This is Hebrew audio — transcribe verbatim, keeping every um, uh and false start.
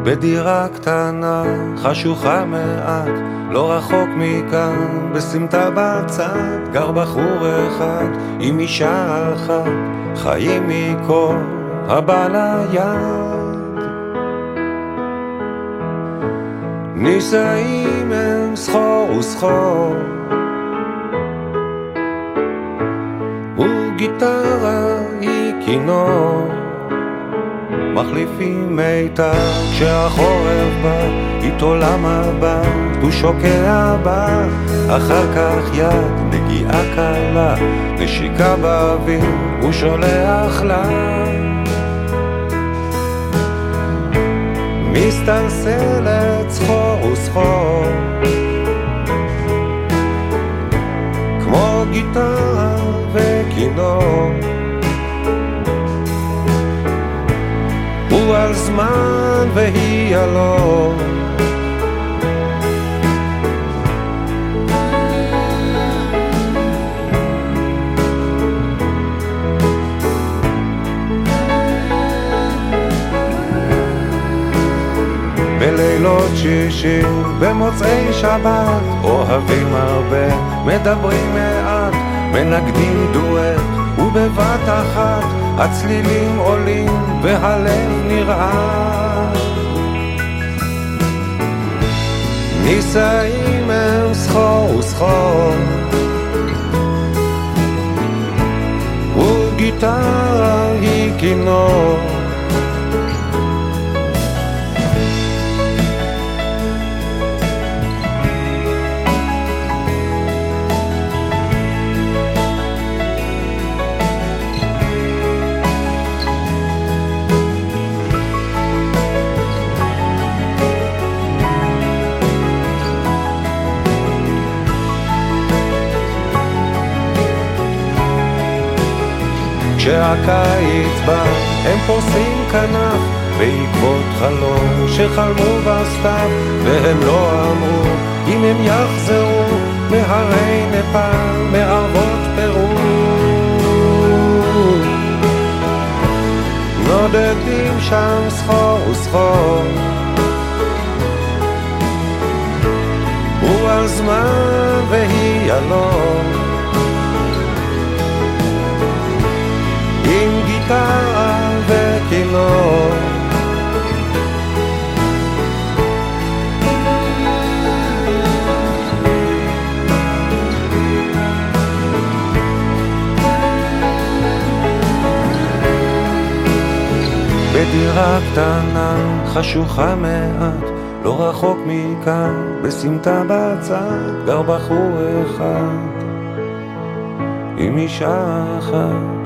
בדירה קטנה, חשוכה מעט, לא רחוק מכאן, בסמטה בצד, גר בחור אחד, עם אישה אחת, חיים מכל הבא ליד. נישאים הם סחור וסחור, וגיטרה היא כינור, מחליפים מיתר כשהחורף בא, איתו למבט הוא שוקע בה, אחר כך יד, נגיעה קלה, נשיקה באוויר, הוא שולח לה. מסתלסלת סחור וסחור, כמו גיטרה וכינור, הוא על זמן והיא עלו. בלילות שישי, במוצאי שבת, אוהבים הרבה, מדברים מעט, מנגדים דואט, ובבת אחת הצלילים עולים והלב נרעד. נישאים הם סחור וסחור, וגיטרה היא כינור, כשהקיץ בא הם פורסים כנף בעקבות חלום שחלמו בסתיו, והם לא אמרו אם הם יחזרו מהרי נפאל, מערבות פרו. נודדים שם סחור וסחור, הוא על זמן והיא אלון, עם גיטרה וכינור. בדירה קטנה, חשוכה מעט, לא רחוק מכאן, בסמטה בצד, גר בחור אחד, עם אישה אחת.